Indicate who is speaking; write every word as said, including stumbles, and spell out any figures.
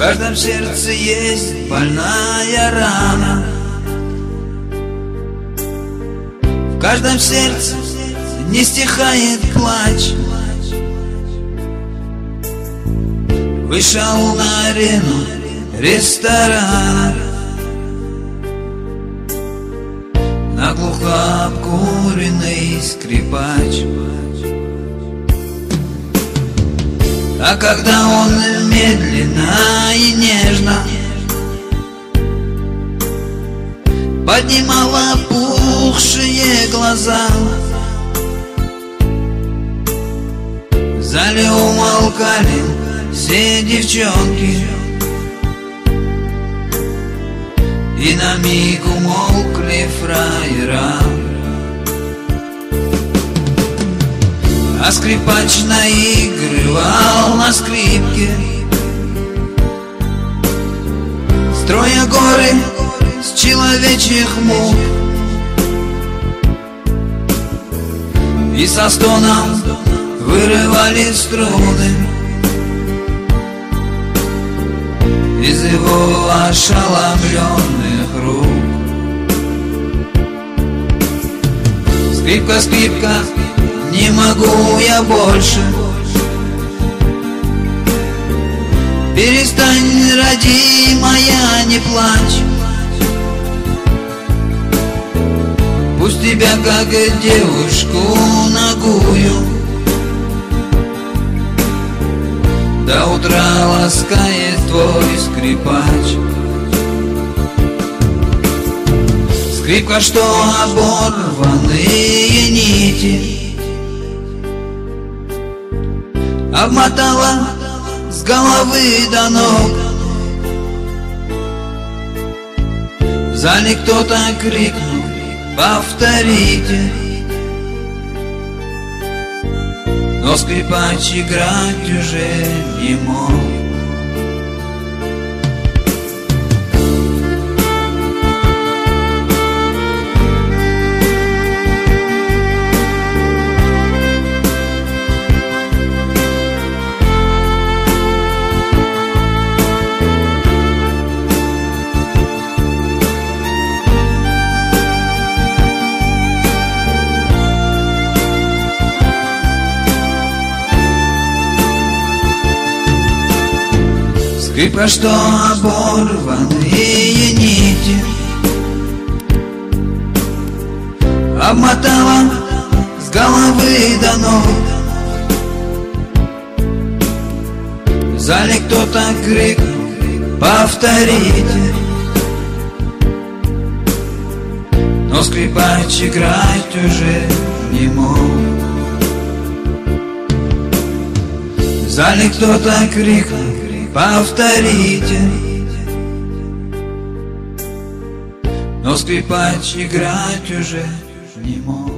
Speaker 1: каждом сердце есть больная рана, в каждом сердце не стихает плач. Вышел на арену ресторана, наглухо обкуренный скрипач. А когда он медленно и нежно поднимал опухшие глаза, в зале умолкали все девчонки, и на миг умолкли фраера. А скрипач наигрывал на скрипке, строя горы с человечьих мук, и со стоном вырывали струны из его ошеломленных рук. Скрипка, скрипка, не могу я больше. Перестань, родимая, не плачь. Пусть тебя, как девушку нагую, до утра ласкает твой скрипач. Скрипка, что оборванные нити обмотала с головы до ног. В зале кто-то крикнул: повторите. Но скрипач играть уже не мог. Скрипка, что оборванные нити обмотала с головы до ног. В зале кто-то крикнул: повторите. Но скрипач играть уже не мог. В зале кто-то крикнул: повторите. Но скрипач играть уже не мог.